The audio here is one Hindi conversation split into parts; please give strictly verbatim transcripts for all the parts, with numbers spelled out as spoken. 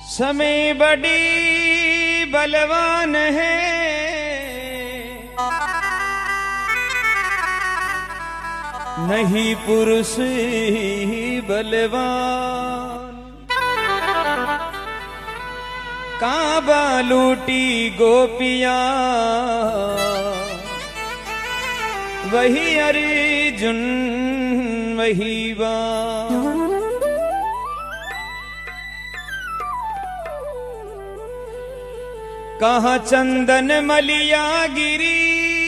समय बड़ी बलवान है, नहीं पुरुष बलवान। काबा लूटी गोपियां वही अर्जुन वही बाण। कहाँ चंदन मलिया गिरी,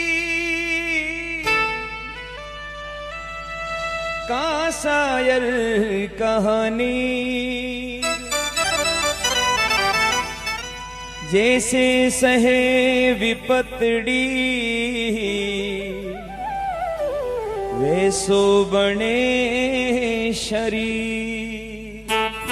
कहाँ शायर कहानी। जैसे सहे विपतड़ी वैसो बने शरीर।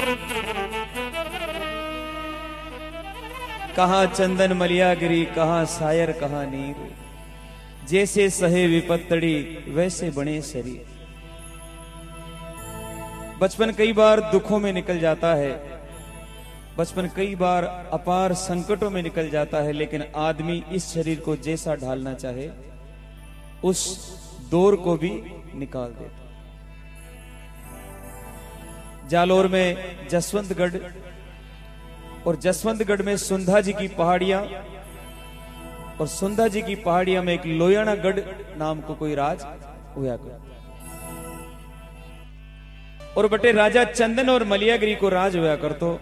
कहाँ चंदन मलिया गिरी, कहाँ शायर कहाँ नीर। जैसे सहे विपत्तड़ी वैसे बने शरीर। बचपन कई बार दुखों में निकल जाता है, बचपन कई बार अपार संकटों में निकल जाता है, लेकिन आदमी इस शरीर को जैसा ढालना चाहे उस दौर को भी निकाल देता। जालोर में जसवंतगढ़ और जसवंतगढ़ में सुंधा जी की पहाड़ियां, और सुंधा जी की पहाड़ियां में एक लोयानागढ़ नाम को कोई राज हुआ करता। और बटे राजा चंदन और मलियागिरी को राज हुआ करतो।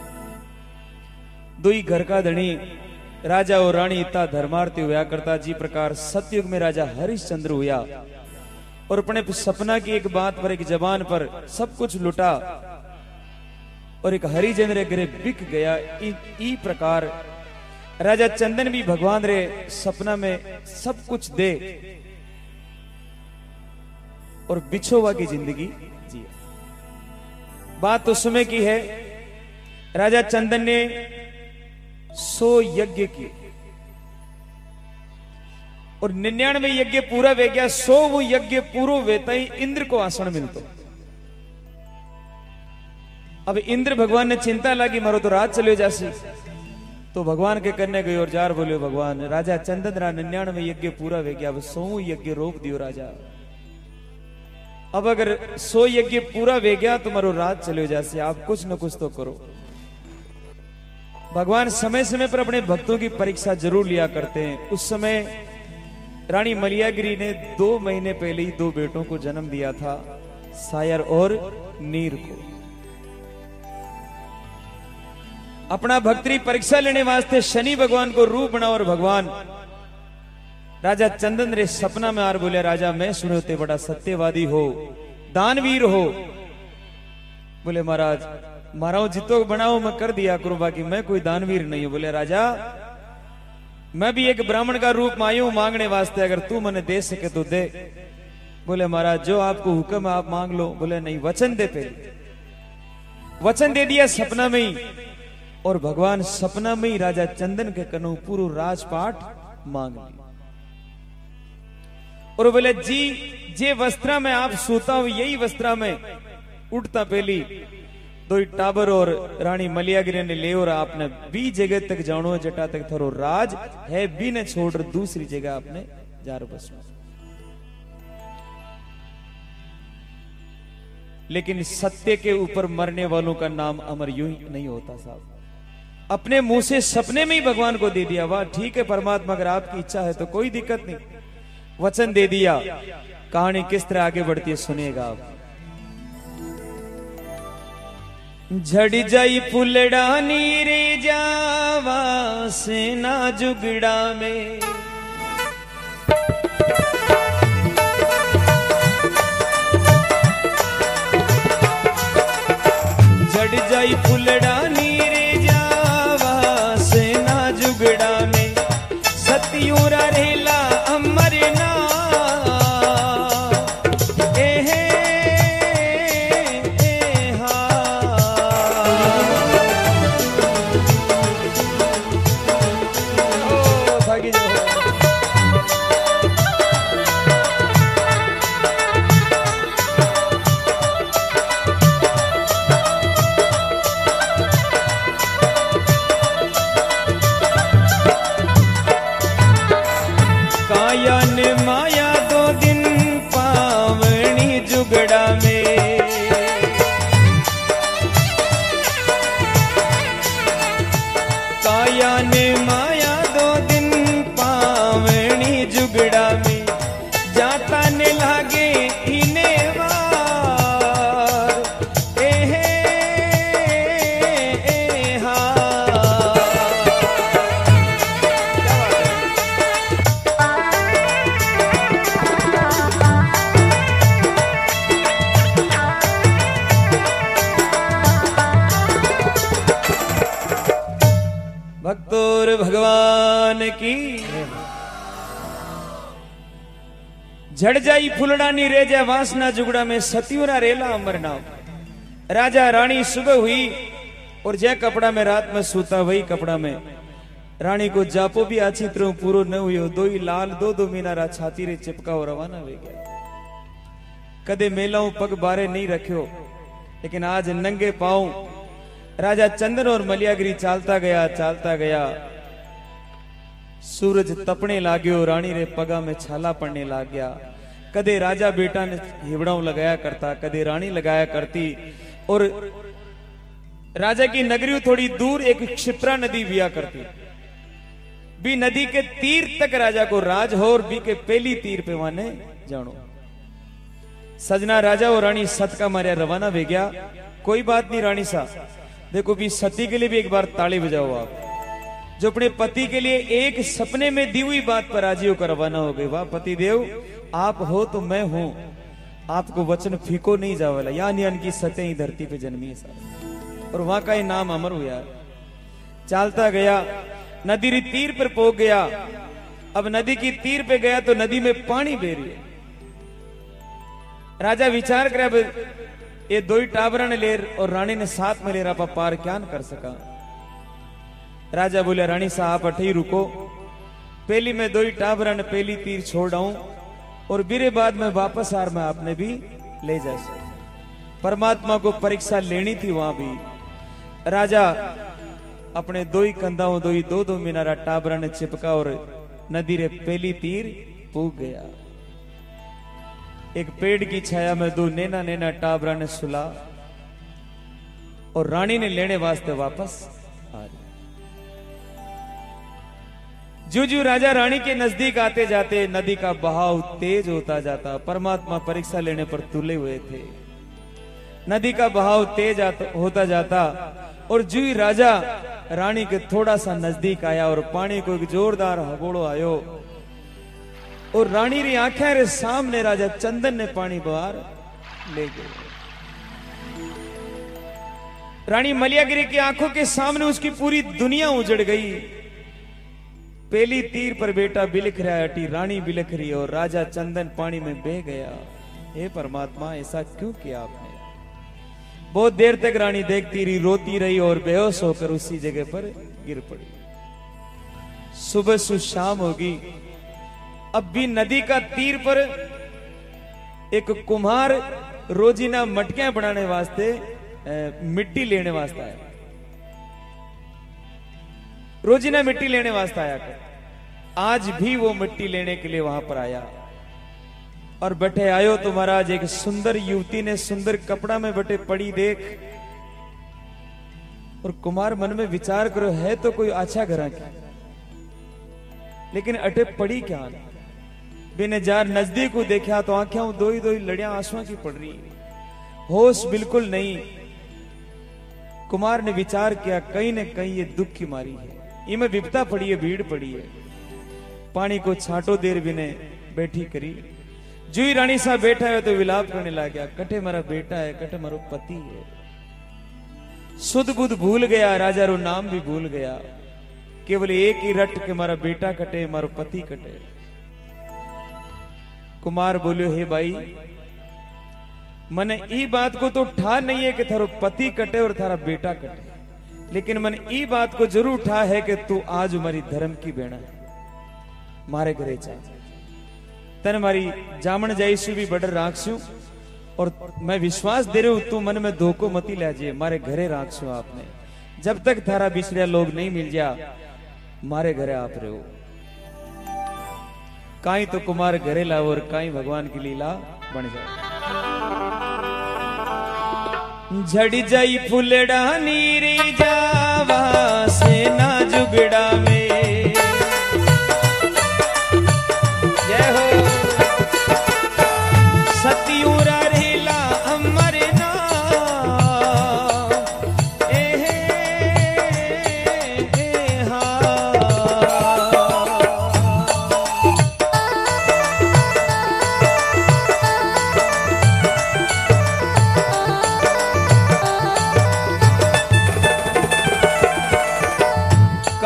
दुई घर का धनी राजा और रानी इतना धर्मार्थी हुआ करता। जी प्रकार सतयुग में राजा हरिश्चंद्र हुआ और अपने सपना की एक बात पर, एक जबान पर सब कुछ लुटा और एक हरिजन रे घरे बिक गया। इ, ई प्रकार राजा चंदन भी भगवान रे सपना में सब कुछ दे और बिछोवा की जिंदगी जिया। बात उस समय की है, राजा चंदन ने सौ यज्ञ किए और निन्यानवे यज्ञ पूरा वे गया। सौ वो यज्ञ पूरा वेता ही इंद्र को आसन मिलतो। अब इंद्र भगवान ने चिंता लगी, मारो तो रात चलो जासी। तो भगवान के करने गई और जार बोले, भगवान राजा चंदन रा निन्यानवे यज्ञ पूरा वे गया, अब सौ यज्ञ रोक दियो राजा। अब अगर सौ यज्ञ पूरा वे गया तो मारो रात चलो जासी, आप कुछ न कुछ तो करो। भगवान समय समय पर अपने भक्तों की परीक्षा जरूर लिया करते हैं। उस समय रानी मलियागिरी ने दो महीने पहले ही दो बेटों को जन्म दिया था, शायर और नीर को। अपना भक्ति परीक्षा लेने वास्ते शनि भगवान को रूप बना और भगवान राजा चंदन रे सपना में आर बोले, राजा मैं सुने ते बड़ा सत्यवादी हो, दानवीर हो। बोले महाराज मारा जितो बनाओ मैं कर दिया करूं, बाकी मैं कोई दानवीर नहीं हूं। बोले राजा मैं भी एक ब्राह्मण का रूप में आयु मांगने वास्ते, अगर तू मने दे सके तो दे। बोले महाराज जो आपको हुक्म है आप मांग लो। बोले नहीं, वचन दे पहले। वचन दे दिया सपना में ही, और भगवान सपना में ही राजा चंदन के कनु पूरा राजपाट मांग लिया। और बोले जी जे वस्त्रा में आप सोता हो यही वस्त्रा में उठता पहली दो टाबर और रानी मलियागिरी ने ले और आपने बी जगह तक जानो जटा तक थरो राज है, बी ने छोड़ दूसरी जगह आपने जार बस। लेकिन सत्य के ऊपर मरने वालों का नाम अमर यूं ही नहीं होता साहब। अपने मुंह से सपने में ही भगवान को दे दिया, वाह ठीक है परमात्मा अगर आपकी इच्छा है तो कोई दिक्कत नहीं, वचन दे दिया। कहानी किस तरह आगे बढ़ती है सुनिएगा आप। झड़ जाई फुलड़ा नीरे जावा से ना जुगड़ा में, झड़ जाई फुलड़ा नीरे जावा से ना जुगड़ा में, सतियूरा रेला अमर ना भक्तोर भगवान की। झड़ जाई फुलड़ानी रेजा वासना जुगड़ा में सतियोरा रेला अमर नाम। राजा रानी सुबह हुई और जय कपड़ा में रात में सूता वही कपड़ा में रानी को जापो भी आछी तरह पूरो न हुई। दो ही लाल दो दो मीनारा छाती रे चिपका और रवाना हो गया। कदे मेलाओं पग बारे नहीं रखियो लेकिन आज नंगे पांव राजा चंदन और मलियागिरी चालता गया चालता गया। सूरज तपने लाग्यो रानी रे पगा में छाला पड़ने लाग गया। कदे राजा बेटा ने हिवड़ाऊ लगाया करता कदे रानी लगाया करती। और राजा की नगरी थोड़ी दूर एक क्षिप्रा नदी बिया करती। बी नदी के तीर तक राजा को राज हो और बी के पहली तीर पे वाने जानो। सजना राजा और रानी सत का मारिया रवाना वे गया। कोई बात नहीं रानी साहब, देखो भी सती के लिए भी एक बार ताली बजाओ आप, जो अपने पति के लिए एक सपने में दी हुई बात पर राजी होकर रवाना हो गए। वाह पति देव, आप हो तो मैं हूं, आपको वचन फीको नहीं जावेला। यानी अनकी सतें ही धरती पे जन्मी है साहब, और वहां का ही नाम अमर हुआ। चालता गया, नदी री तीर पर पहुंच गया। अब नदी की तीर पे गया तो नदी में पानी बह रही है। राजा विचार करे ये दो ही टाबरा ने ले और रानी ने साथ में ले रहा पार क्या न कर सका। राजा बोले रानी साहब अठे ही रुको, पहली मैं दो ही टाबरा ने पहली तीर छोड़ आऊं और बिरे बाद में वापस आर मैं आपने भी ले जा सकता। परमात्मा को परीक्षा लेनी थी वहां भी। राजा अपने दो ही कंधाओं दो ही दो दो मीनारा टाबरा ने चिपका और नदी रे पहली तीर पूग गया। एक पेड़ की छाया में दो नैना नैना टाबरा ने सुला और रानी ने लेने वास्ते वापस आ रही। जू जू राजा रानी के नजदीक आते जाते नदी का बहाव तेज होता जाता। परमात्मा परीक्षा लेने पर तुले हुए थे। नदी का बहाव तेज होता जाता और जू ही राजा रानी के थोड़ा सा नजदीक आया और पानी को एक जोरदार हबोड़ो आयो और रानी री आंखें रे सामने राजा चंदन ने पानी बाहर ले गए। रानी मलियागिरी की आंखों के सामने उसकी पूरी दुनिया उजड़ गई। पहली तीर पर बेटा बिलख रहा है, रानी बिलख रही और राजा चंदन पानी में बह गया। हे परमात्मा, ऐसा क्यों किया आपने? बहुत देर तक रानी देखती रही, रोती रही और बेहोश होकर उसी जगह पर गिर पड़ी। सुबह सु शाम होगी। अब भी नदी का तीर पर एक कुम्हार रोजीना मटकियां बनाने वास्ते मिट्टी लेने वास्ते आया। रोजीना मिट्टी लेने वास्ते आया कर आज भी वो मिट्टी लेने के लिए वहां पर आया और बैठे आयो तो महाराज एक सुंदर युवती ने सुंदर कपड़ा में बैठे पड़ी देख और कुमार मन में विचार करो है तो कोई अच्छा घरा की, लेकिन अटे पड़ी क्या न? बिने जार नजदीक को देखा तो आंखें दो ही दो ही लड़ियां आंसुओं की पड़ रही, होश बिल्कुल नहीं। कुमार ने विचार किया कहीं न कहीं ये दुख की मारी है, इमे विपता पड़ी है, भीड़ पड़ी है। पानी को छाटो देर बिने बैठी करी। जुई रानी साहब बैठा है तो विलाप करने लग गया, कटे मारा बेटा है, कटे मारो पति है। सुध बुध भूल गया, राजा रो नाम भी भूल गया। केवल एक ही रट के मारा बेटा कटे, मारो पति कटे। कुमार बोलियो हे भाई, मने ई बात को तो ठा नहीं है कि थारो पति कटे और थारा बेटा कटे, लेकिन मन ई बात को जरूर ठा है कि तू आज हमारी धर्म की बेड़ा है, मारे घरे जा। तन मारी जामन जाईसु भी बड़र राखसु और मैं विश्वास दे रहा हूं तू मन में धोखो मती लाजे, मारे घरे राखसु आपने। जब तक थारा बिछड़िया लोग नहीं मिल जा, मारे घरे आप रहो। काई तो कुमार घरे लाओ और काई भगवान की लीला बन जाए। झड़ी जाई फुलड़ा नीरी जावा से ना जुगड़ा में, जय हो सतियूरा रेला अमर ना ए हा।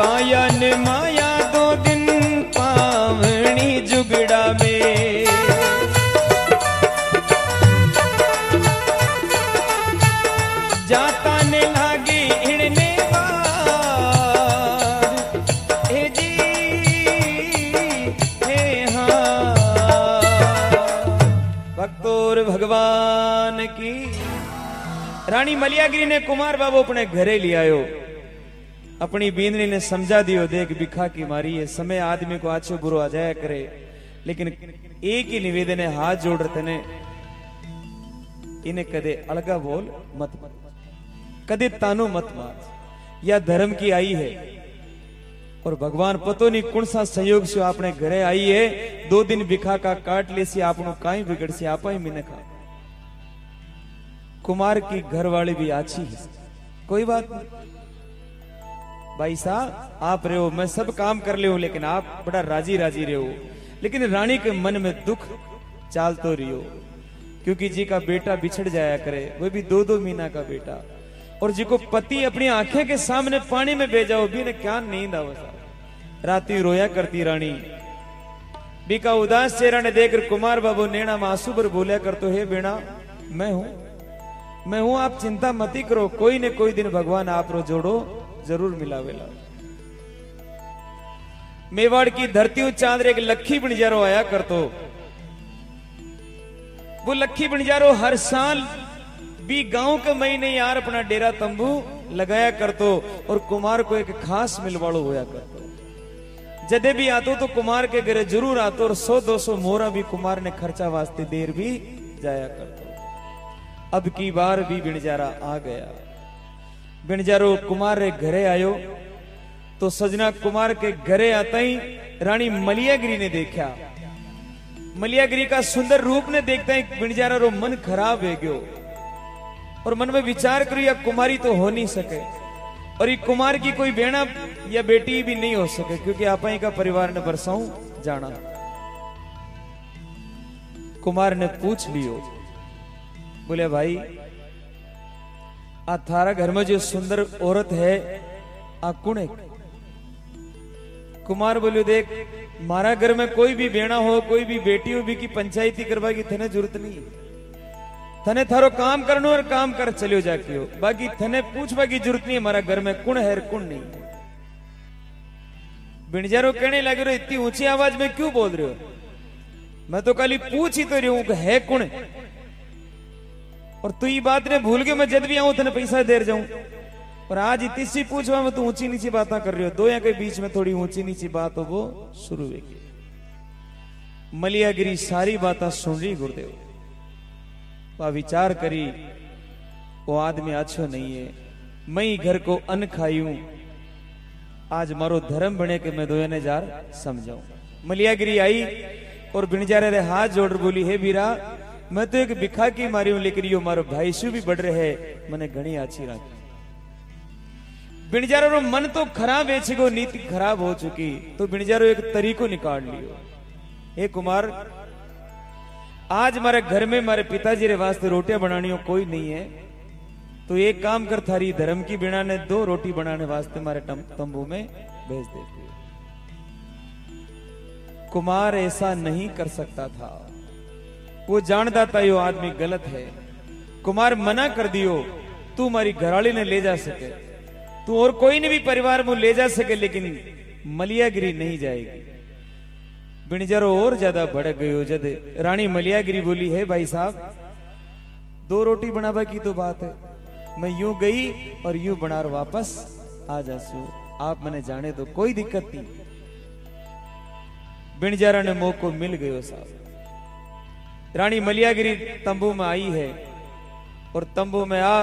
काया ने माया दो दिन पावनी जुगड़ा में, जाता ने लागी इड़ने बार, हे जी हे हाँ। भक्तोर भगवान की रानी मलियागिरी ने कुमार बाबू अपने घरे ले आयो, अपनी बींदनी ने समझा दियो, देख बिखा की मारी है, समय आदमी को आछो बुरो आ जाया करे, लेकिन एक ही निवेदन है, हाथ जोड़ रहे ने, इन्हें कदे अलगा बोल मत, कदे तानो मत मार, या धर्म की आई है। और भगवान पतो नहीं कौन सा संयोग से आपने घरे आई है, दो दिन बिखा का काट ले सी, आपनो काई बिगड़ सी, आपा ही मिने खा। कुमार की घर वाली भी अच्छी है, कोई बात नहीं भाई साहब, आप रहे हो, मैं सब काम कर ले हूं, लेकिन आप बड़ा राजी राजी रहे हो। लेकिन रानी के मन में दुख चाल तो रही हो, क्योंकि जी का बेटा बिछड़ जाया करे, वो भी दो दो महीना का बेटा, और जी को पति अपनी आंखें के सामने पानी में भेजा हो, भी ने क्या नींद आओ साहब। राती रोया करती रानी, बीका उदास चेहरा ने देखकर कुमार बाबू नैना में आंसू पर बोलिया कर, तो हे बेड़ा मैं हूं मैं हूं, आप चिंता मत ही करो, कोई ने कोई दिन भगवान आप रो जोड़ो जरूर मिलावेला। मेवाड़ की धरती चांद एक लखी बणजारो आया करतो, वो लखी बणजारो हर साल भी गांव के महीने यार अपना डेरा तंबू लगाया करतो, और कुमार को एक खास मिलवाड़ो होया करतो। जदे भी आतो तो कुमार के घरे जरूर आतो, और सौ दो सौ मोहरा भी कुमार ने खर्चा वास्ते देर भी जाया करतो। अब की बार भी बिणजारा आ गया, बिणजारो कुमार रे घरे आयो, तो सजना कुमार के घरे आता ही रानी मलियागिरी ने देखा, मलियागिरी का सुंदर रूप ने देखता ही बिणजारा रो मन खराब है गयो, और मन में विचार करो या कुमारी तो हो नहीं सके, और ये कुमार की कोई बेड़ा या बेटी भी नहीं हो सके, क्योंकि आप ही का परिवार ने बरसाऊं जाना। कुमार ने पूछ लियो, बोले भाई आ थारा घर में जो सुंदर औरत है आ कौन है? कुमार बोलियो, देख मारा घर में कोई भी बेड़ा हो, कोई भी बेटी हो भी की पंचायती करवा की थने जरूरत नहीं, थने थारो काम करनो और काम कर चलियो जाके हो, बाकी थने पूछवा की जरूरत नहीं है मारा घर में कौन है कौन नहीं। बिणजारो कहने लगे, रो इतनी ऊंची आवाज में क्यों बोल रहे हो? मैं तो खाली पूछ ही तो रही हूं है कौन है, और तू ये बात ने भूल गए, मैं जब भी आऊं तेने पैसा देर जाऊं, और आज इतनी पूछवा में तू ऊंची नीची बातें कर रही हो, दो या के बीच में थोड़ी ऊंची नीची बात हो वो शुरू हुई। मलियागिरी सारी बातें सुन रही गुरुदेव, वह विचार करी वो आदमी अच्छो नहीं है, मैं घर को अन्न खायूं, आज मारो धर्म बने के मैं दोया ने जार समझाऊं। मलियागिरी आई और बिणजारे रे हाथ जोड़ बोली, हे बीरा मैं तो एक बिखा की मारी हूं, लेकिन यो मारो भाई शू भी बढ़ रहे है, मैंने घनी अच्छी राखी। बिणजारो रो मन तो खराब है, छो नीति खराब हो चुकी, तो बिणजारो एक तरीको निकाल लियो, हे कुमार आज मारे घर में मारे पिताजी रे वास्ते रोटियां बनानी हो कोई नहीं है, तो एक काम कर, थारी धर्म की बिना ने दो रोटी बनाने वास्ते मारे तंबू में भेज देती। कुमार ऐसा नहीं कर सकता था, वो जानता था यो आदमी गलत है। कुमार मना कर दियो, तू हमारी घरवाली ने ले जा सके, तू और कोई ने भी परिवार में ले जा सके, लेकिन मलियागिरी नहीं जाएगी। बिणजारो और ज्यादा भड़क गयो, जद रानी मलियागिरी बोली, है भाई साहब दो रोटी बनावा की तो बात है, मैं यूं गई और यूं बनार वापस आ जासू, आप मैंने जाने दो, कोई दिक्कत नहीं। बिणजारा ने मौको मिल गयो साहब, रानी मलियागिरी तंबू में आई है, और तंबू में आ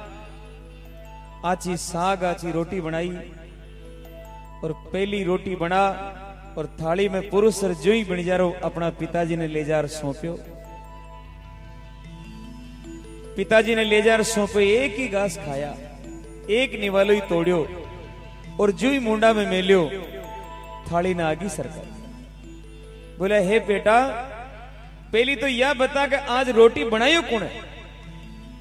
आची साग आची रोटी बनाई, और पहली रोटी बना और थाली में पुरुष जो ही बिणजारो अपना पिताजी ने ले जार सौंप्यो, पिताजी ने ले जार सौंपे, एक ही घास खाया, एक निवालो ही तोड़ियो, और जो ही मुंडा में मेलियो, थाली ने आगी सरकार। बोला, हे बेटा पहली तो यह बता कि आज रोटी बनाई कौन है?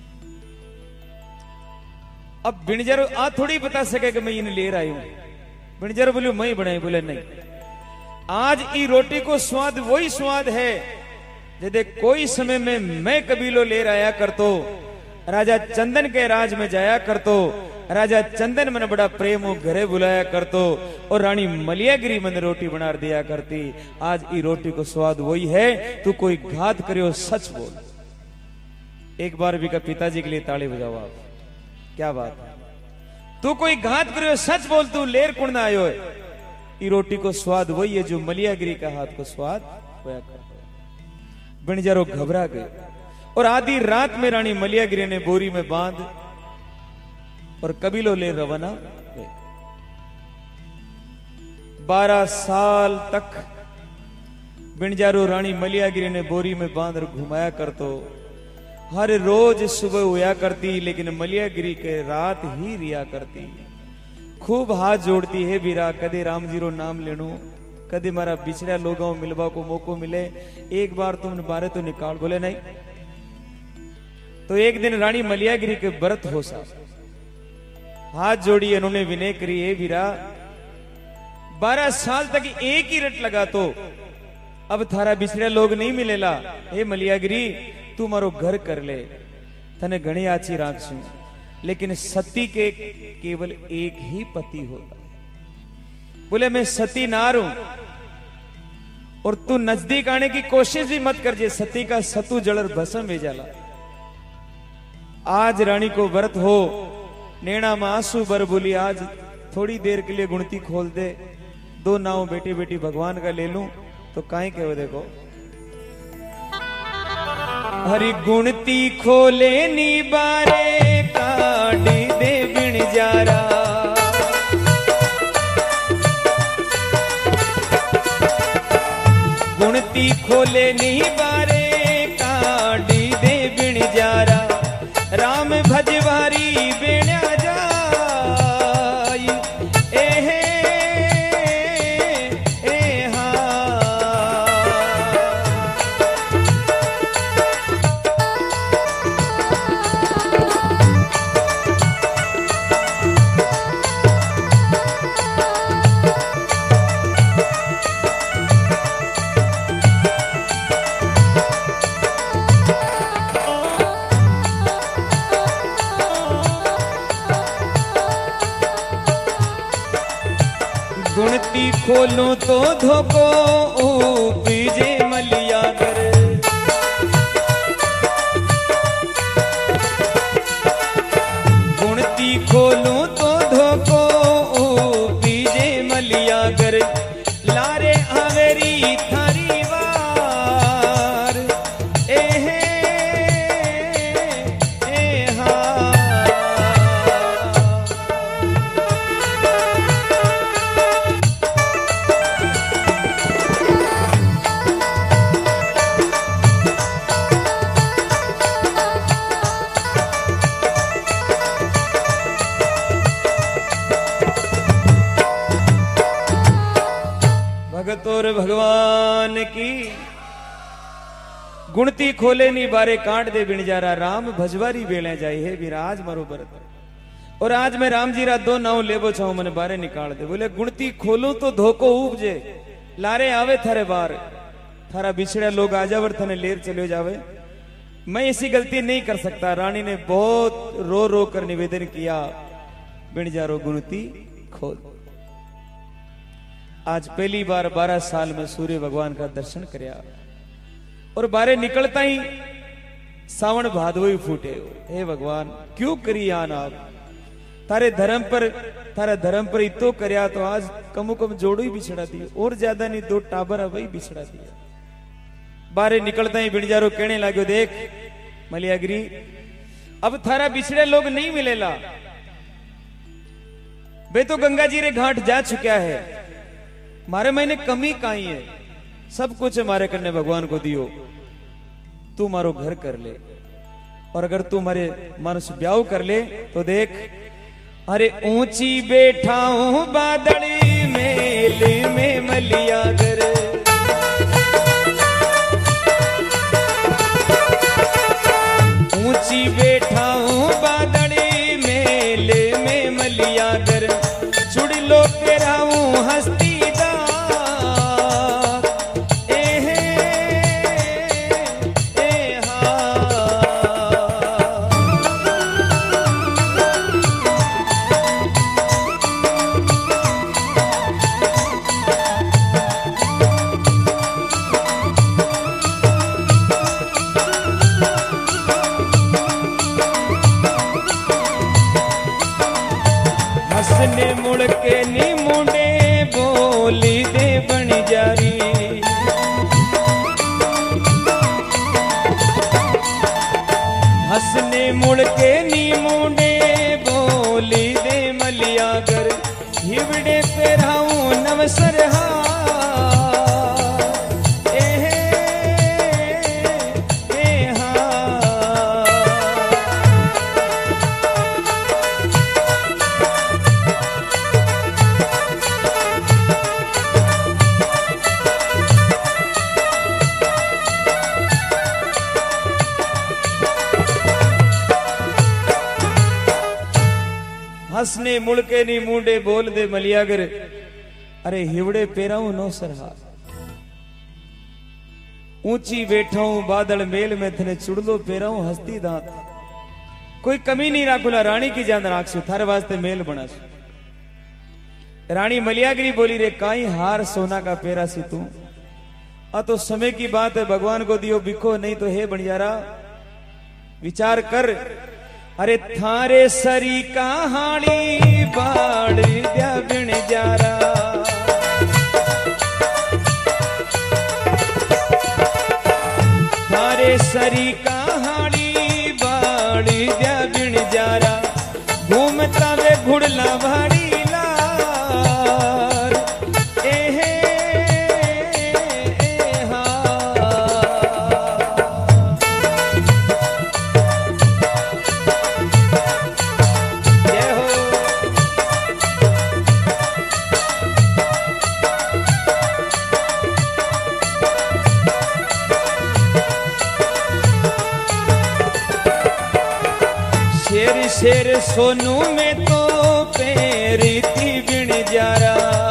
अब बिणजारो आ थोड़ी बता सके कि मैं इन्हें ले रहा हूं, बिणजर बोलियो मैं बनाई, बोले नहीं, आज ई रोटी को स्वाद वही स्वाद है जदे कोई समय में मैं कबीलो ले आया करतो, राजा चंदन के राज में जाया करतो, राजा चंदन मन बड़ा प्रेम घरे बुलाया करतो और रानी मलियागिरी मन रोटी बना दिया करती। आज ई रोटी को स्वाद वही है। तू कोई घात करियो सच बोल। एक बार भी का पिताजी के लिए ताली बजाओ आप, क्या बात है। तू कोई घात करियो सच बोल, तू लेर कुण आयो है। ई रोटी को स्वाद वही है जो मलियागिरी का हाथ को स्वाद होया करता। बिणजारो घबरा गए और आधी रात में रानी मलियागिरी ने बोरी में बांध और कबीलो ले रवाना हुए। बारह साल तक बिणजारो रानी मलियागिरी ने बोरी में बांध और घुमाया करतो। हर रोज सुबह हुआ करती, लेकिन मलियागिरी के रात ही रिया करती। खूब हाथ जोड़ती है बीरा, कदे राम जीरो नाम लेनो, कदे मारा बिछड़ा लोगों मिलवा को मौको मिले, एक बार तुमने बारे तो निकाल। बोले नहीं। तो एक दिन रानी मलियागिरी के व्रत हो सा, हाथ जोड़ी उन्होंने विनय करी, है बीरा बारह साल तक एक ही रट लगा तो अब थारा बिछड़ा लोग नहीं मिलेला। हे मलियागिरी तू मारो घर कर ले, तने घणी आची राखसू, लेकिन सती के केवल एक ही पति होता। बोले मैं सती नार हूं और तू नजदीक आने की कोशिश भी मत कर, जे सती का सतु जलर भस्म में जाला। आज रानी को व्रत हो, नैना में आंसू बर बोली, आज थोड़ी देर के लिए गुणती खोल दे, दो नाव बेटी बेटी भगवान का ले लूं। तो काहे कहो देखो, हरि गुणती खोले नी बारे काढ़ी दे बिणजारा। गुणती खोले नी बारे काढ़ी दे बिणजारा। राम भजवारी बेण्या जाई, एहे एहा। गुणती खोलूं तो धोको उपजे मलियागर। गुणती खोलूं तो धोको उपजे मलियागर। लारे आवेरी थारी वार, एहे एहा। भगतोर भगवान की। गुणती खोले नी बारे काट दे बिणजारा। राम भजवारी बेले जाए है विराज मारो भरत। और आज मैं राम जी रा दो नाव लेबो चाहू, मने बारे निकाल दे। बोले गुणती खोलू तो धोको उपजे, लारे आवे थारे बार। थारा बिछड़ा लोग आ जावर, थने लेर चले जावे। मैं ऐसी गलती नहीं कर सकता। रानी ने बहुत रो रो कर निवेदन किया, बिणजारो गुणती खोल। आज पहली बार बारह साल में सूर्य भगवान का दर्शन करया और बारे निकलता ही सावन भादवई फूटे। हे भगवान क्यों करी आन आप, तारे धर्म पर तारा धर्म पर इतो करया तो आज कमु कम जोड़ो ही बिछड़ा दिया, और ज्यादा नहीं दो टाबर वही बिछड़ा दिया। बारे निकलता ही बिणजारो कहने लागो, देख मलियागिरी अब थारा बिछड़े लोग नहीं मिलेला। वे तो गंगा जी रे घाट जा चुका है, मारे मैंने कमी काई है, सब कुछ हमारे करने भगवान को दियो। तू मारो घर कर ले, और अगर तू मारे मानुष ब्याह कर ले तो देख, अरे ऊंची बैठा हूं बादड़ी मेल में मलियागर। ऊंची बैठा हूं बादड़ी मेल में मलियागर। चुड़ लो तेरा हसने मुड़ के नी मुंडे बोली दे बन जारी। हसने मुड़ के नी मुंडे बोली दे मलियागर हिवड़े पेराऊं नवसरहा। हसने मुड़के नी मुंडे बोल दे मलियागर अरे हिवड़े पेराऊं नो सरहा। ऊंची बैठाऊं बादल मेल में थने चुड़लो पेराऊं हस्ती दांत। कोई कमी नहीं राखुला रानी की जान राखसु थारे वास्ते मेल बनासु। रानी मलियागरी बोली रे काई हार सोना का पेरा सी तू। आ तो समय की बात है भगवान को दियो बिखो नहीं तो हे बनियारा विचार कर। अरे थारे सरी कहानी बाड़ द्या बिन जारा। थारे सरी कहानी बाड़ द्या बिन जारा। घूमता वे घुड़ला भाड़ी लार। एहे शेर शेर सोनू में तो पेरी थी बिन जारा।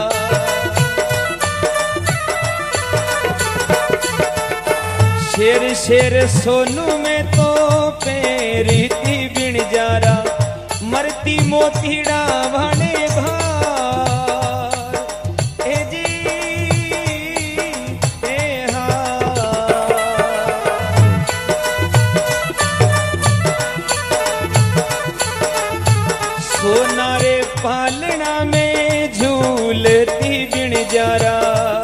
शेर शेर सोनू में तो पेरी थी बिन जारा। मरती मोतीड़ा भाने भार। ए जी ए हा सोना रे पालना में झूलती बिन जारा।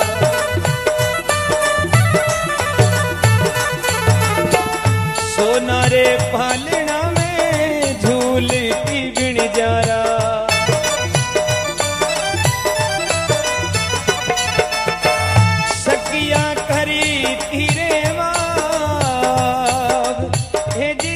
सोना रे पालना में झूलती बिन जारा। सकिया करी तीरे वाग। हे जी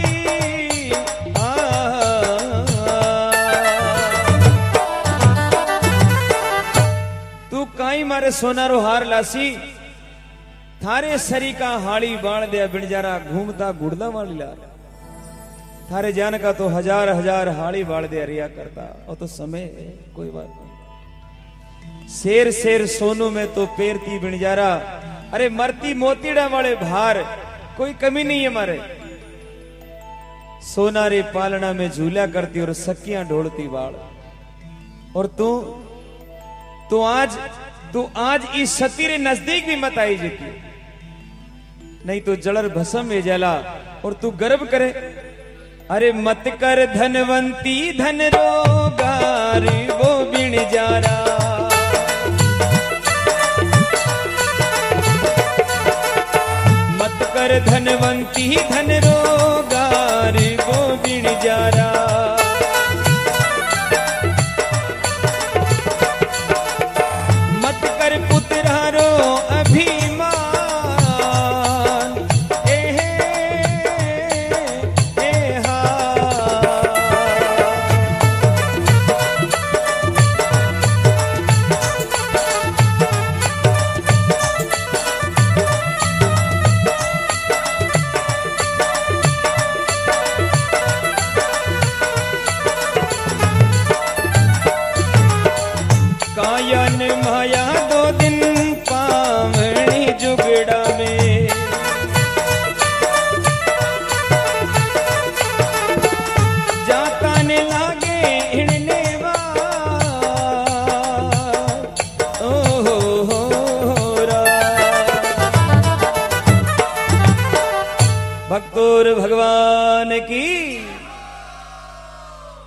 काई मारे सोनारो हार लासी। थारे सरी का हाड़ी बाण दे बिनजारा घूमता गुड़दा वाली ला। थारे जान का तो हजार हजार हाड़ी बाण दे रिया करता और तो समय कोई बात नहीं। शेर शेर सोनू में तो पेरती बिनजारा। अरे मरती मोतीड़ा वाले भार कोई कमी नहीं है मारे। सोना रे पालना में झूला करती और सकियां ढोलती बाड़। और तू तू आज तू आज इस सती रे नजदीक भी मत आई जीती नहीं तो जलर भस्म में जला। और तू गर्व करे अरे मत कर धनवंती धन रोगार वो बिन जारा। मत कर धनवंती धन रोगार वो बिन जारा। पुत्रारो अभिमान। एहे एहा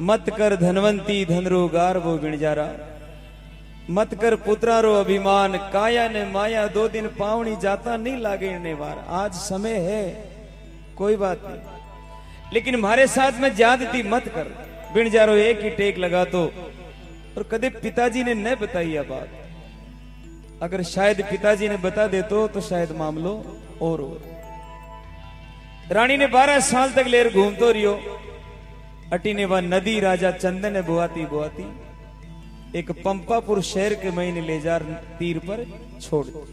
मत कर धनवंती धनरो गारवो बिणजारा, मत कर पुत्रारो अभिमान, काया ने माया दो दिन पावनी जाता नहीं लागे ने वार। आज समय है कोई बात नहीं, लेकिन हमारे साथ में ज्यादती मत कर। बिणजारो एक ही टेक लगा तो, और कदे पिताजी ने न बताई यह बात। अगर शायद पिताजी ने बता दे तो, तो शायद मामलो और हो। रानी ने बारह साल तक लेर घूमतो रियो। अटी ने वह नदी राजा चंदन ने बुआती बुआती एक पंपापुर शहर के महीने ले जा तीर पर छोड़ दी।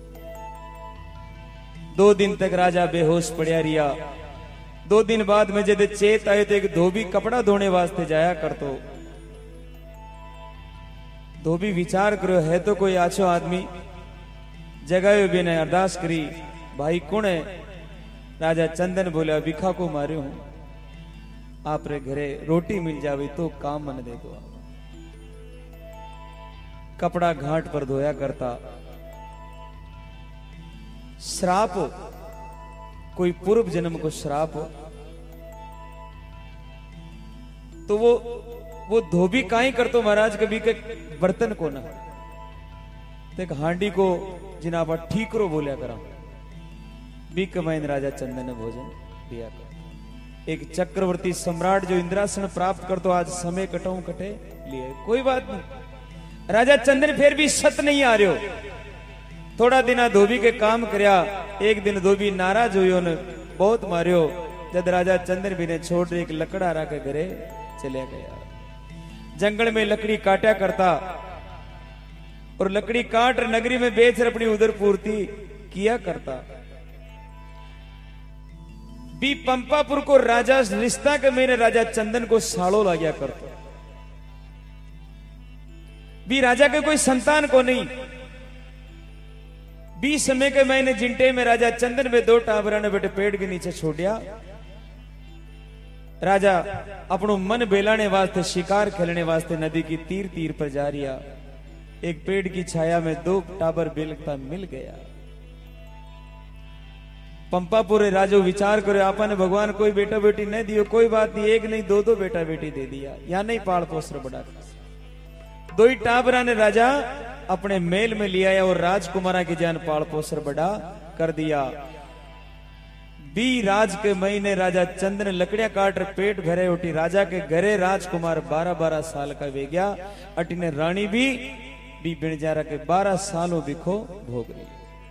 दो दिन तक राजा बेहोश पड़िया रिया। दो दिन बाद में जब चेत आए तो एक धोबी कपड़ा धोने वास्ते जाया करतो। धोबी विचार करो है तो कोई आछो आदमी। जगायो भी ने अरदास करी, भाई कौन है? राजा चंदन बोला, भिखा को मारे हूं, आप रे घरे रोटी मिल जावे तो काम मन दे दो। कपड़ा घाट पर धोया करता। श्राप हो, कोई पूर्व जन्म को श्राप हो, तो वो वो धोबी काई करतो महाराज कभी के बर्तन को ना एक हांडी को जिनाबा ठीकरो बोलिया करा। बी कमाइन राजा चंदन ने भोजन दिया कर। एक चक्रवर्ती सम्राट जो इंद्रासन प्राप्त कर तो आज समय कटाऊ कटे लिए, कोई बात नहीं। राजा चंदन फिर भी सत नहीं आ रहे हो। थोड़ा दिन धोबी के काम करया। एक दिन धोबी नाराज हुई, ने बहुत मारियो। जब राजा चंदन भी ने छोड़ एक लकड़ा रा के घरे चले गया। जंगल में लकड़ी काटा करता और लकड़ी काट नगरी में बेच अपनी उधर पूर्ति किया करता। बी पंपापुर को राजा रिश्ता के मेरे राजा चंदन को साड़ो लाग्या करता। बी राजा के कोई संतान को नहीं। बीस समय के महीने जिंटे में राजा चंदन में दो टाबरा ने बेटे पेड़ के नीचे छोड़िया। राजा अपनो मन बेलाने वास्ते शिकार खेलने वास्ते नदी की तीर तीर पर जा रिया। एक पेड़ की छाया में दो टाबर बेलकता मिल गया। पंपापुरे राजो विचार करे, आपा ने भगवान कोई बेटा बेटी नहीं दियो, कोई बात नहीं, एक नहीं दो दो बेटा बेटी दे दिया, या नहीं पाल पोसर बड़ा। दो ही टाबरा ने राजा अपने मेल में लिया और राजकुमारा की जान पाल पोसर बड़ा कर दिया। बी राज के महीने राजा चंदन लकड़ियां काट पेट भरे उठी। राजा के घरे राजकुमार बारह बारह साल का वे गया। अटी ने रानी भी बी बिणजारा के बारह सालों बिखो भोग रही।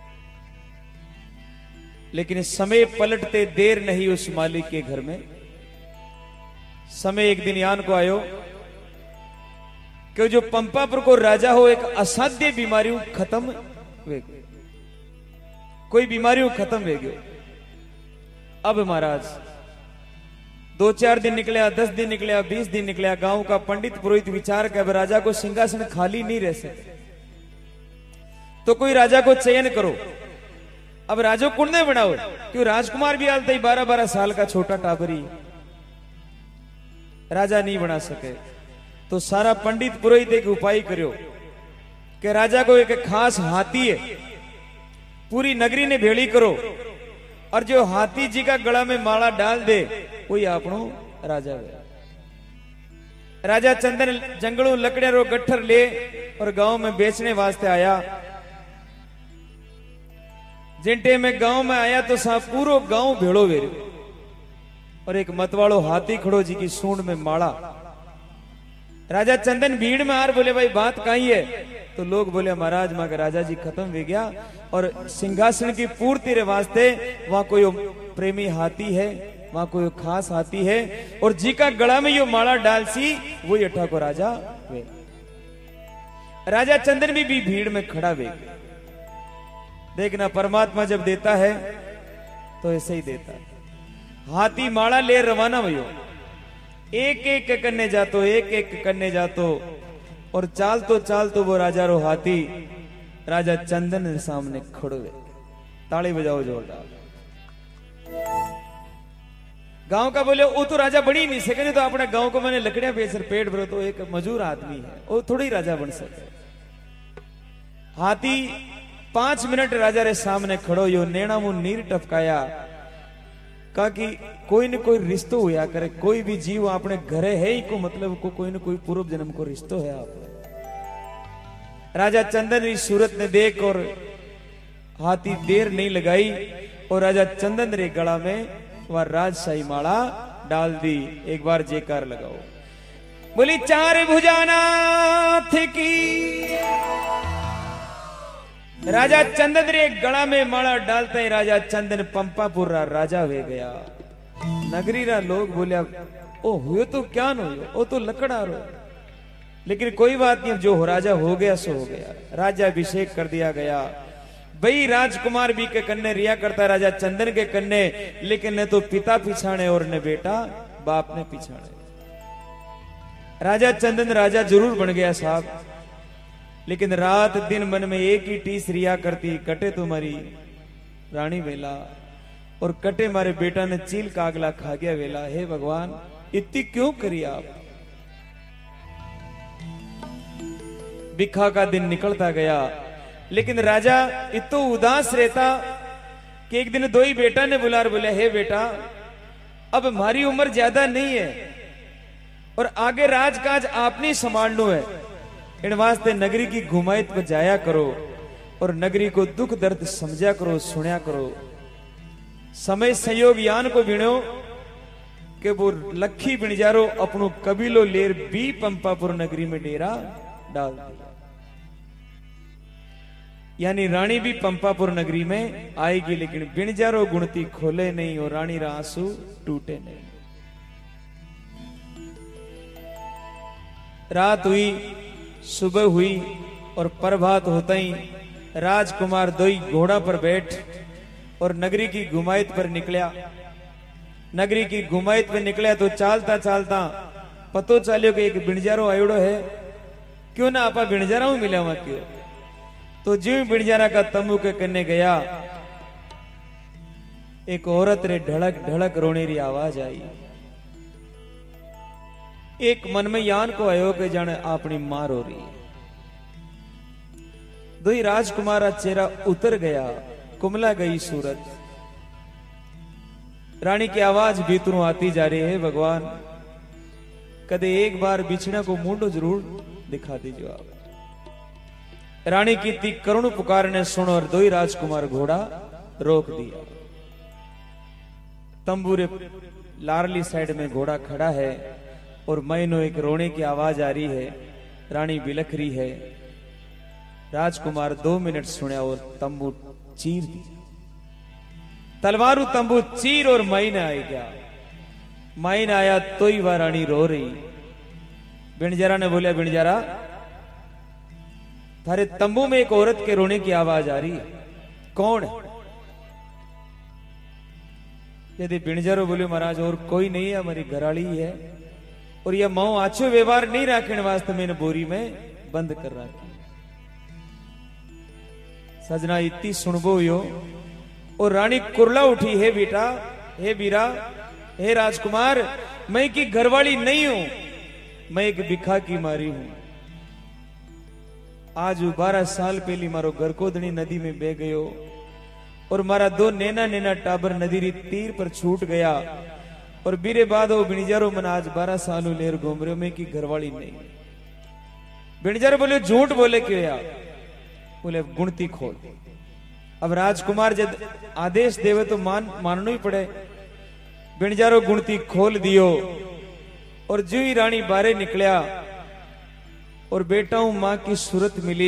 लेकिन समय पलटते देर नहीं उस मालिक के घर में। समय एक दिन यान को आयो कि जो पंपापुर को राजा हो एक असाध्य बीमारियों खत्म वे कोई बीमारियों खत्म वे गयो। अब महाराज दो चार दिन निकले, दस दिन निकले, बीस दिन निकले। गांव का पंडित पुरोहित विचार कर राजा को सिंहासन खाली नहीं रह सकते, तो कोई राजा को चयन करो। अब राजो कुण ने बनाओ, क्यों राजकुमार भी आलता ही बारह बारह साल का छोटा टाबरी राजा नहीं बना सके। तो सारा पंडित पुरोहित एक उपाय करो कि राजा को एक खास हाथी है, पूरी नगरी ने भेड़ी करो, और जो हाथी जी का गला में माला डाल दे वही आपनो राजा है। राजा चंदन जंगलों लकड़ियां रो गट्ठर ले और गांव में बेचने वास्ते आया। जिंटे में गांव में आया तो सा पूरो गांव भेड़ो वेर, और एक मतवाड़ो हाथी खड़ो जी की सूंड में माला। राजा चंदन भीड़ में आर बोले, भाई बात कहीं है? तो लोग बोले, महाराज मां का राजा जी खत्म हो गया, और सिंहासन की पूर्ति रे वास्ते वहां कोई प्रेमी हाथी है, वहां कोई खास हाथी है, और जी का गला में यो माला डाल सी वही अठा को राजा वे। राजा चंदन भी, भी भीड़ में खड़ा वे। देखना परमात्मा जब देता है तो ऐसे ही देता है। हाथी माला ले रवाना भयो, एक एक करने जातो, एक एक करने जातो, और चाल तो चाल तो वो राजा रो हाथी राजा चंदन के सामने खड़ो है। ताली बजाओ जोरदार। गांव का बोले, वो तो राजा बनी नहीं सके, तो अपने गांव को मैंने लकड़ियां बेच पेट भरो, तो एक मजूर आदमी है, वो थोड़ी राजा बन सके। हाथी पांच मिनट राजा रे सामने खड़ो, यो नैना मुंह नीर टपकाया, कहा कि कोई न कोई रिश्तो होया करे, कोई भी जीव अपने घरे है ही को मतलब को कोई न कोई पूर्व जन्म को रिश्तो है आप। राजा चंदन की सूरत ने देख और हाथी देर नहीं लगाई और राजा चंदन रे गला में वह राजशाही माला डाल दी। एक बार जयकार लगाओ, बोली चार भुजानाथ की। राजा चंदन रे गला में माला डालते ही राजा चंदन पंपापुर रा राजा हो गया। नगरी रा लोग बोलिया ओ हुयो तो क्या न हुयो, ओ तो लकड़ा रो, लेकिन कोई बात नहीं, जो हो राजा हो गया सो हो गया। राजा अभिषेक कर दिया गया। भाई राजकुमार भी के कन्ने रिया करता राजा चंदन के कन्ने, लेकिन न तो पिता पिछाने और न बेटा बाप ने पिछाने। राजा चंदन राजा जरूर बन गया साहब, लेकिन रात दिन मन में एक ही टीस रिया करती, कटे तुम्हारी रानी वेला और कटे मारे बेटा ने चील कागला खा गया वेला। हे भगवान इतनी क्यों करी आप। बिखा का दिन निकलता गया, लेकिन राजा इतो उदास रहता कि एक दिन दो ही बेटा ने बुला बोले, हे बेटा अब हमारी उम्र ज्यादा नहीं है और आगे राजकाज आपने संभालना है, इन वास्ते नगरी की घुमाइत पर जाया करो और नगरी को दुख दर्द समझा करो, सुनया करो। समय संयोग यान को बिनो कि वो लखी बिणजारो अपनो कबीलो लेर भी पंपापुर नगरी में डेरा डाल दिया। यानी रानी भी पंपापुर नगरी में आएगी, लेकिन बिणजारो गुणती खोले नहीं और रानी रा आंसू टूटे नहीं। रात हुई, सुबह हुई और प्रभात होता ही राजकुमार दोई घोड़ा पर बैठ और नगरी की घुमाइत पर निकलिया। नगरी की घुमाइत पर निकलिया तो चालता चालता पतो चालियो कि एक बिणजारो आयोड़ो है, क्यों ना आपा बिणजारा हूं मिला वहां क्यों। तो जीव बिणजारा का तंबू के कन्ने गया, एक औरत रे ढड़क ढड़क रोने री आवाज आई। एक मन में यान को आयो के जाने अपनी मां रो रही। दो ही राजकुमारा चेहरा उतर गया, कुमला गई सूरत। रानी की आवाज भीतरों आती जा रही है, भगवान कदे एक बार बिछड़ा को मुंडो जरूर दिखा दीजिए आप। रानी की ती करुण पुकार ने सुनो और दो ही राजकुमार घोड़ा रोक दिया। तंबूरे लारली साइड में घोड़ा खड़ा है और मैनो एक रोने की आवाज आ रही है, रानी बिलख रही है। राजकुमार दो मिनट सुने और तंबू चीर दी, तलवारू तंबू चीर और माइन आ गया। माइन आया तो ही वह रानी रो रही। बिणजारा ने बोलिया, बिणजारा थारे तंबू में एक औरत के रोने की आवाज आ रही है, कौन है? यदि बिणजारो बोले, महाराज और कोई नहीं है, हमारी घराली है और यह माओ आछो व्यवहार नहीं रखने वास्ते मैंने बोरी में बंद कर रखी। सजना इतनी सुनबो यो और रानी कुरला उठी, है बेटा, हे बीरा, हे राजकुमार, मैं की घरवाली नहीं हूं, मैं एक बिखा की मारी हूं। आज बारह साल पहली मारो गरकोदनी नदी में बह गयो और मारा दो नैना नैना टाबर नदी री तीर पर छूट गया और बीरे बाद वो बिणजारो मन आज बारह साल लेर घूम रहे हो, मैं की घरवाली नहीं। बिणजारो बोले, झूठ बोले क्यों यार? बोले, गुणती खोल। अब राजकुमार जब आदेश देवे तो मान मानना ही पड़े। बिणजारो गुणती खोल दियो और जो ही रानी बारे निकलिया और बेटा हूं मां की सूरत मिली।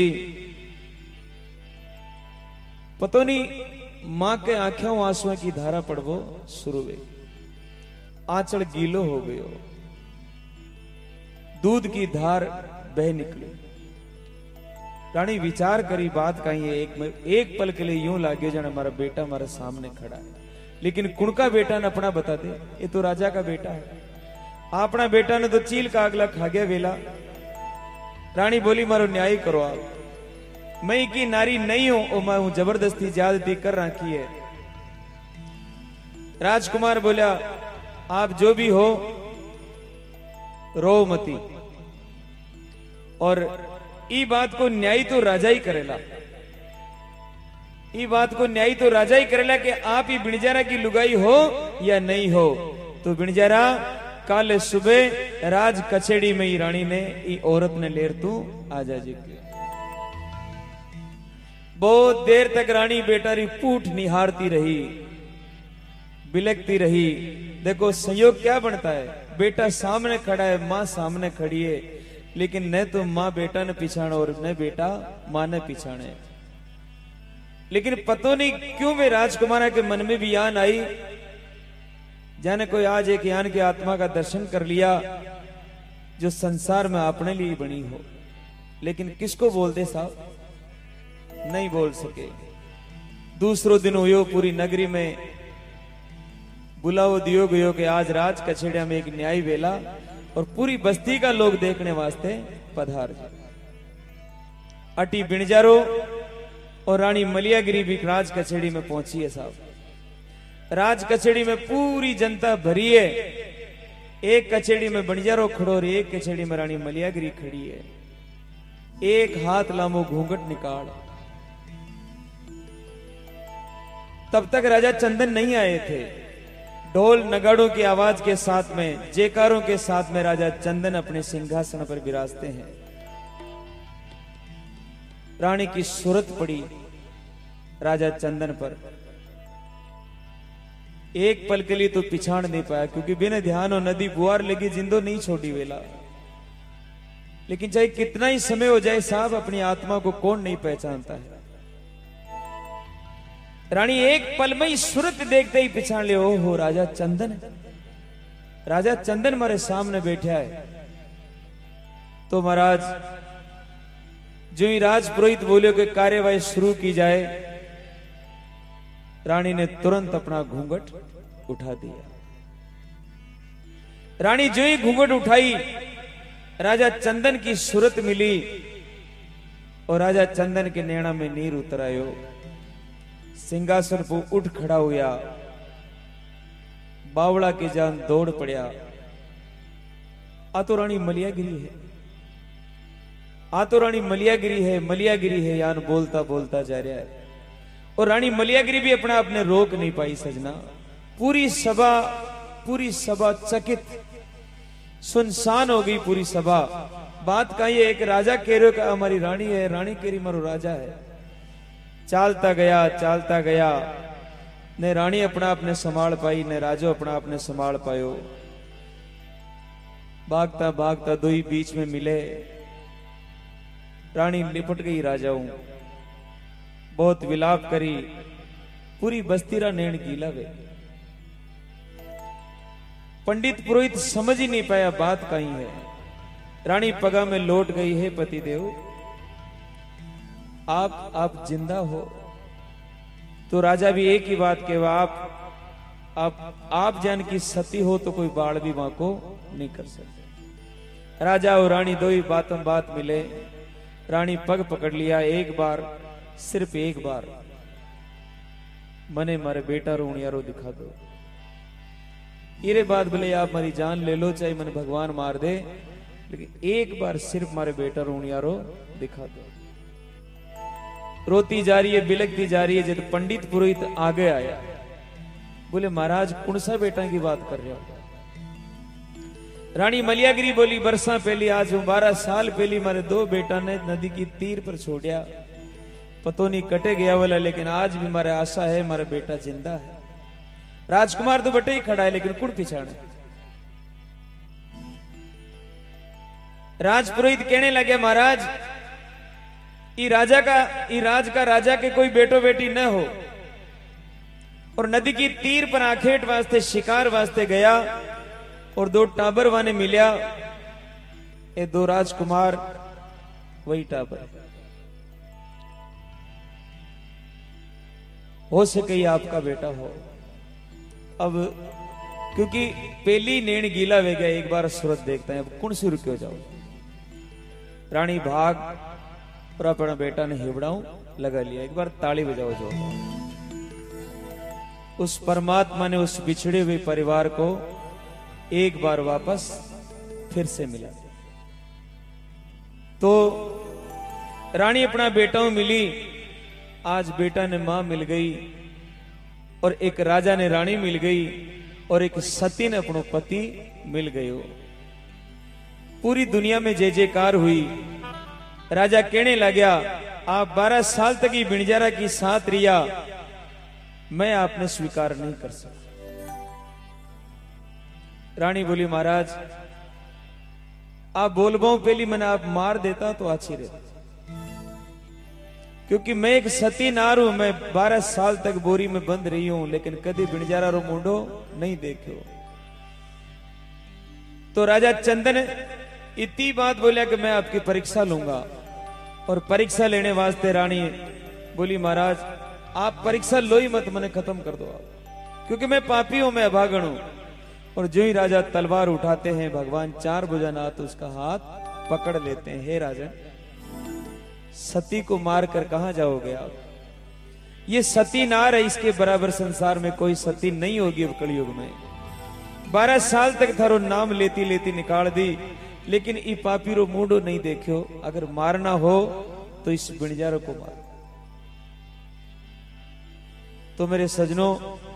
पतो नहीं मां के आंखों आंसुओं की धारा पड़वो शुरू हुई। आंचल गीलो हो गयो, दूध की धार बह निकली। रानी विचार करी बात कही है। एक एक पल के लिए यूं लागे जाने हमारा बेटा हमारे सामने खड़ा है, लेकिन कुणका बेटा ने अपना बता दे, ये तो राजा का बेटा है। अपना बेटा ने तो चील का अगला खा गया वेला। रानी बोली, मारो न्याय करो आप, मैं की नारी नहीं हूं और मैं हूं जबरदस्ती ज्यादती कर रखी है। राजकुमार बोला, आप जो भी हो रो मती, और ई बात को न्याय तो राजा ही करेला। ये बात को न्याय तो राजा ही करेला कि आप ही बिणजारा की लुगाई हो या नहीं हो। तो बिणजारा कल सुबह राज कचेड़ी में ही रानी ने ई औरत ने लेर तू आजा जी के। बहुत देर तक रानी बेटारी पूठ निहारती रही, बिलकती रही। देखो संयोग क्या बनता है, बेटा सामने खड़ा है, मां सामने खड़ी है, लेकिन न तो मां बेटा ने पिछाण और न बेटा मां ने पिछाणे। लेकिन पतो नहीं क्यों वे राजकुमारा के मन में भी यान आई, जाने कोई आज एक यान की आत्मा का दर्शन कर लिया जो संसार में अपने लिए बनी हो। लेकिन किसको बोल दे साहब, नहीं बोल सके। दूसरो दिन हुयो पूरी नगरी में बुलाओ दियो गयो कि आज राज कचेड़िया में एक न्याय वेला और पूरी बस्ती का लोग देखने वास्ते पधार जाए। अटी बिणजारो और रानी मलियागिरी भी राज कचेड़ी में पहुंची है साहब। राज कचेड़ी में पूरी जनता भरी है। एक कचेड़ी में बणजारो खड़ो और एक कचेड़ी में रानी मलियागिरी खड़ी है। एक हाथ लामो घूंघट निकाल। तब तक राजा चंदन नहीं आए थे। ढोल नगाड़ों की आवाज के साथ में, जयकारों के साथ में राजा चंदन अपने सिंहासन पर विराजते हैं। रानी की सूरत पड़ी राजा चंदन पर। एक पल के लिए तो पिछाड़ नहीं पाया, क्योंकि बिना ध्यान और नदी बुआर लगी जिंदो नहीं छोटी वेला। लेकिन चाहे कितना ही समय हो जाए साहब, अपनी आत्मा को कौन नहीं पहचानता है। रानी एक पल में ही सूरत देखते ही पिछाड़ ले, ओ हो राजा चंदन, राजा चंदन हमारे सामने बैठा है। तो महाराज जो ही राज पुरोहित बोले कि कार्यवाही शुरू की जाए, रानी ने तुरंत अपना घूंघट उठा दिया। रानी जो ही घूंघट उठाई, राजा चंदन की सूरत मिली और राजा चंदन के नैना में नीर उतर आयो। सिंहासन पर उठ खड़ा हुआ, बावड़ा के जान दौड़ पड़या। आ तो रानी मलियागिरी है, आ तो रानी मलियागिरी है, मलियागिरी है, यान बोलता बोलता जा रहा है। और रानी मलियागिरी भी अपना अपने रोक नहीं पाई सजना। पूरी सभा पूरी सभा चकित सुनसान हो गई पूरी सभा। बात का ये एक राजा कह रहे का हमारी रानी है, रानी कह रही मारो राजा है। चालता गया चालता गया, ने रानी अपना अपने संभाल पाई, ने राजो अपना अपने संभाल पायो। भागता भागता दो ही बीच में मिले। रानी लिपट गई राजाओं, बहुत विलाप करी, पूरी बस्ती रा नैन गीला वे। पंडित पुरोहित समझ ही नहीं पाया बात कहीं है। रानी पगा में लौट गई है, पतिदेव आप आप जिंदा हो। तो राजा भी एक ही बात कहेगा, आप आप आप जान की सती हो तो कोई बाढ़ भी वहां को नहीं कर सकते। राजा और रानी दो ही बातों बात मिले। रानी पग पकड़ लिया, एक बार, सिर्फ एक बार, मने मारे बेटा रोनियारो दिखा दो। इरे बाद बोले आप मारी जान ले लो, चाहे मन भगवान मार दे, लेकिन एक बार सिर्फ मारे बेटा रोनियारो दिखा दो। रोती जा रही है, बिलकती जा रही है। जब पंडित पुरोहित आगे आया, बोले महाराज कौन सा बेटा की बात कर रहे हो। रानी मलियागिरी बोली बरसा पहली, आज बारह साल पहली मारे दो बेटा ने नदी की तीर पर छोड़िया। पतो नहीं कटे गया वाला, लेकिन आज भी मारे आशा है मारा बेटा जिंदा है। राजकुमार तो बटे ही खड़ा है, लेकिन कुड़ पिछाड़े। राजपुरोहित कहने लगे महाराज ई राजा का ई राज का राजा के कोई बेटो बेटी न हो। और नदी की तीर पर आखेट वास्ते शिकार वास्ते गया और दो टाबर वाने मिलिया। ये दो राजकुमार वही टाबर। हो सके आपका बेटा हो। अब क्योंकि पहली नैन गीला वे गया, एक बार सूरत देखते हैं, अब कौन सी रुके हो जाओ। रानी भाग और अपना बेटा ने हिबड़ाऊ लगा लिया। एक बार ताली बजाओ जो। उस परमात्मा ने उस बिछड़े हुए परिवार को एक बार वापस फिर से मिला। तो रानी अपना बेटा मिली, आज बेटा ने मां मिल गई और एक राजा ने रानी मिल गई और एक सती ने अपनो पति मिल गयो। पूरी दुनिया में जय जयकार हुई। राजा कहने लग्या, आप बारह साल तक ही बिणजारा की साथ रिया, मैं आपने स्वीकार नहीं कर सकता। रानी बोली, महाराज आप बोलबाओ पहली मैंने आप मार देता तो अच्छी रहती, क्योंकि मैं एक सती नार हूं। मैं बारह साल तक बोरी में बंद रही हूं, लेकिन कभी बिणजारा रो मुंडो नहीं देखो। तो राजा चंदन इतनी बात बोलिया कि मैं आपकी परीक्षा लूंगा। और परीक्षा लेने वास्ते रानी बोली, महाराज आप परीक्षा लो ही मत, मैंने खत्म कर दो आप, क्योंकि मैं पापी हूं, मैं अभागन हूं। और जो ही राजा तलवार उठाते हैं, भगवान चार भुजानाथ उसका हाथ पकड़ लेते हैं। हे राजन, सती को मारकर कहां जाओगे आप? ये सती नार है, इसके बराबर संसार में कोई सती नहीं होगी अब कलयुग में। बारह साल तक थारो नाम लेती लेती निकाल दी, लेकिन ई पापी रो मूडो नहीं देखो। अगर मारना हो तो इस बिणजारो को मार। तो मेरे सजनों,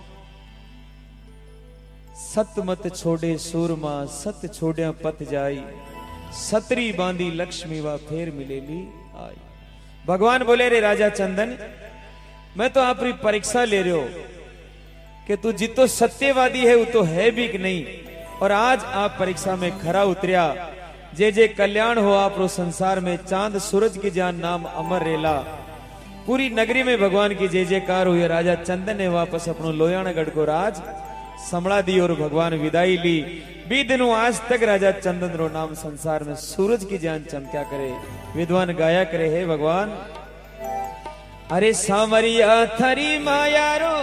सत मत छोड़े सूरमा, सत छोड़िया पत जाई, सतरी बांधी लक्ष्मी वा फेर मिलेली आई। भगवान बोले, रे राजा चंदन, मैं तो आपकी परीक्षा ले रहे हो कि तू जितो सत्यवादी है वो तो है भी कि नहीं। और आज आप परीक्षा में खरा उतरिया। जे जे कल्याण हो आप रो संसार में, चांद सूरज की जान नाम अमर रेला। पूरी नगरी में भगवान की जय जयकार हुई। राजा चंदन ने वापस अपनो लोयाणगढ़ को राज संभला दी और भगवान विदाई ली। बी दिनों आज तक राजा चंदन रो नाम संसार में सूरज की जान चमक्या करे, विद्वान गाया करे, हे भगवान। अरे सामरिया थरी माया रो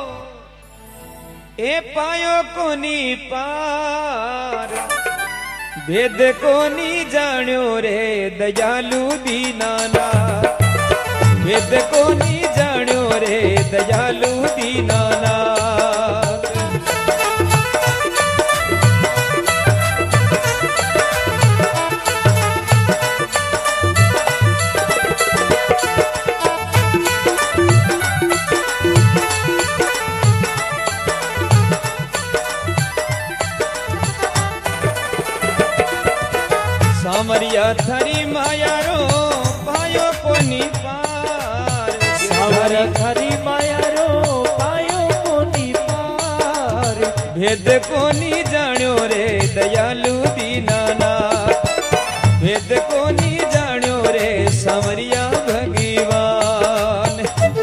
ए पायो कोनी पार, भेद कोनी जान्यो रे दयालु दीनाना, भेद कोनी जान्यो रे दयालु दीनाना। सामरिया थरी माया रो पायो कोनी पार, सामरिया थरी माया रो पायो कोनी पार, भेद कोनी जान्यो रे दयालु दीनाना, भेद कोनी जान्यो रे सामरिया भगवान।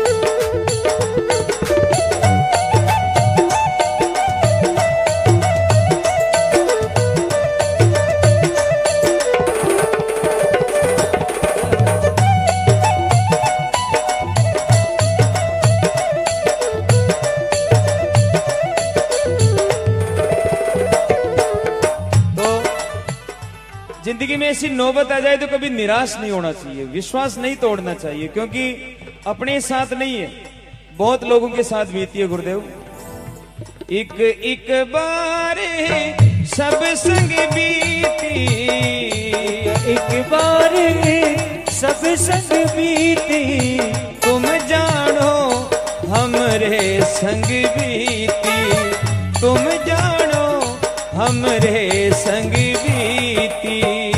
जिंदगी में ऐसी नौबत आ जाए तो कभी निराश नहीं होना चाहिए, विश्वास नहीं तोड़ना चाहिए, क्योंकि अपने साथ नहीं है, बहुत लोगों के साथ बीती है गुरुदेव। एक एक बार सब संग बीती, एक बार सब संग बीती, तुम जानो हमरे संग बीती, तुम जानो हमरे संग बीती।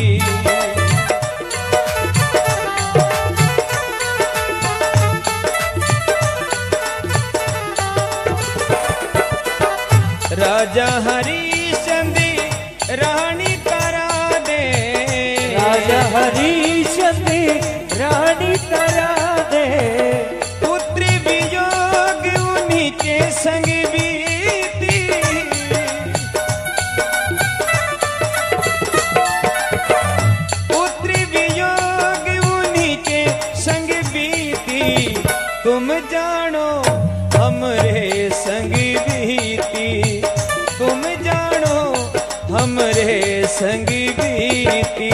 राजा हरिश्चंद्र रानी करा दे, राजा हरिश्चंद्र रानी करा दे, पुत्र वियोग उन्हीं के संग बीती, पुत्र वियोग उन्हीं के संग बीती, तुम जानो हमरे संग बीती, तुम जानो हमरे संग बीती।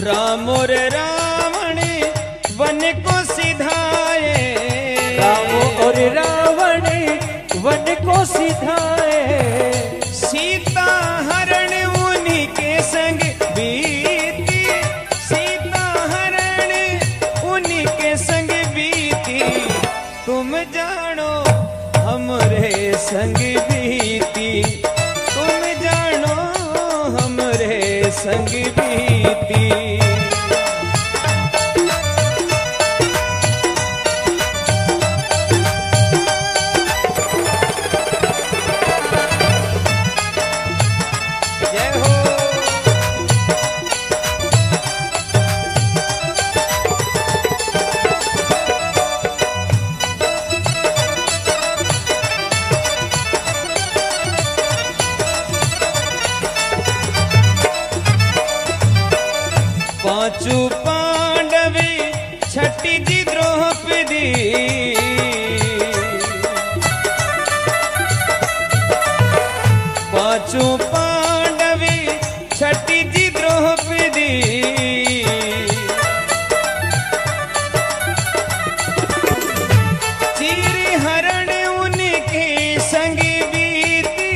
राम और रावण वन को सिधाए, राम और रावण वन को सिधाए, सीता हरण उन्हीं के संग बीती, सीता हरण उन्हीं के संग बीती, तुम जानो हमरे संग बीती, तुम जानो हमरे संग बीती। पांचू पांडवी छठी जी द्रौपदी, पांचू पांडवी छठी जी द्रौपदी, चीर हरण उनके संग बीती,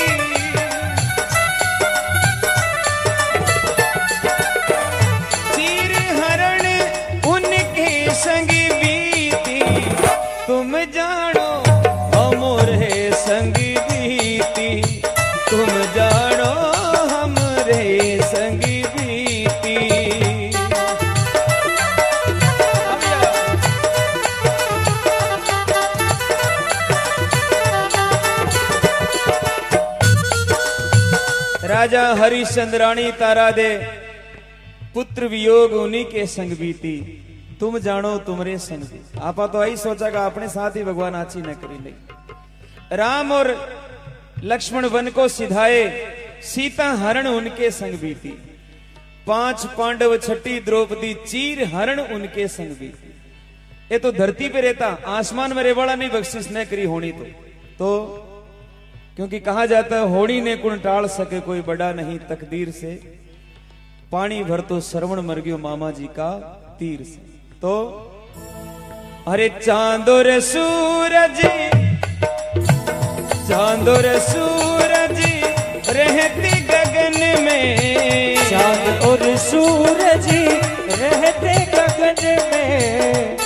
संग बीती, तुम जानो हमरे संग बीती, तुम जानो हमरे संग बीती। राजा हरिश्चंद्र रानी तारा दे पुत्र वियोग उन्हीं के संग बीती, तुम जानो तुमरे संग। आपा तो आई सोचा कि अपने साथ ही भगवान आची न करी ले। राम और लक्ष्मण वन को सिधाए, सीता हरण उनके संग बीती, पांच पांडव छठी द्रौपदी चीर हरण उनके संग बीती। ये तो धरती पे रहता, आसमान में रेवाड़ा नहीं बख्शिश न करी होनी तो तो क्योंकि कहा जाता है होनी ने कुण टाल सके कोई बड़ा नहीं तकदीर से, पानी भर तो श्रवण मर गयो मामा जी का तीर से। तो अरे चांदोर सूरज, चांदोर सूरज रहते गगन में, चांद और सूरज रहते गगन में,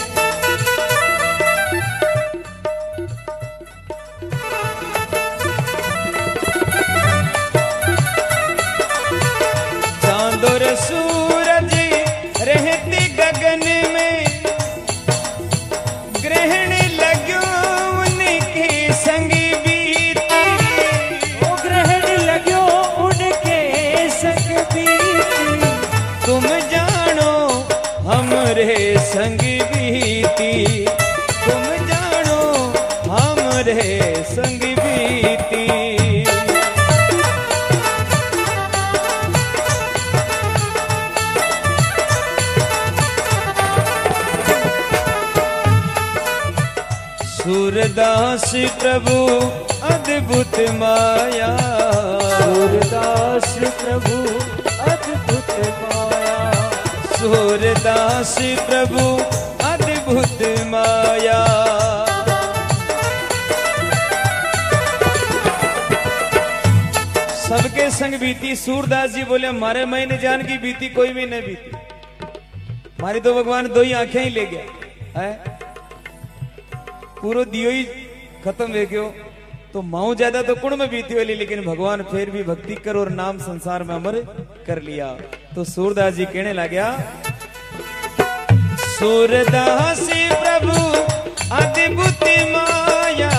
चांदोर सूरज रहते गगन में, ग्रहण लग्यो उनके संग बीती, ओ ग्रहण लग्यो उनके संग बीती, तुम जानो हमरे संग बीती, तुम जानो हमरे संग बीती। सूरदास प्रभु अद्भुत माया, सूरदास प्रभु अद्भुत माया, सूरदास प्रभु अद्भुत माया। सबके संग बीती। सूरदास जी बोले मारे मैंने जान की बीती कोई भी नहीं बीती, मारी तो भगवान दो ही आंखें ही ले गया है, पूरा दियो ही खत्म हो गयो। तो माऊ ज्यादा तो कुण में बीती वाली, लेकिन भगवान फिर भी भक्ति कर और नाम संसार में अमर कर लिया। तो सूरदास जी कहने लगा, सूरदास प्रभु अद्भुत माया,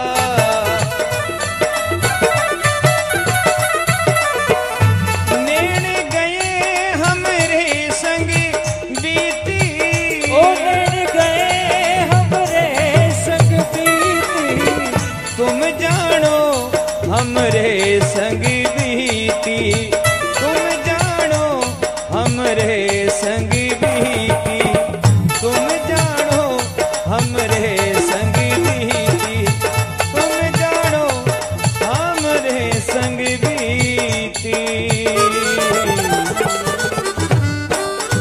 नैन गए हमरे संग बीती, ओ नैन गए हमरे संग बीती, तुम जानो हमरे संग बीती, तुम जानो हमरे संग बीती, तुम जानो हमरे संग बीती, तुम जानो हमरे संग बीती।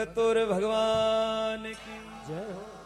भगत और भगवान की जय हो।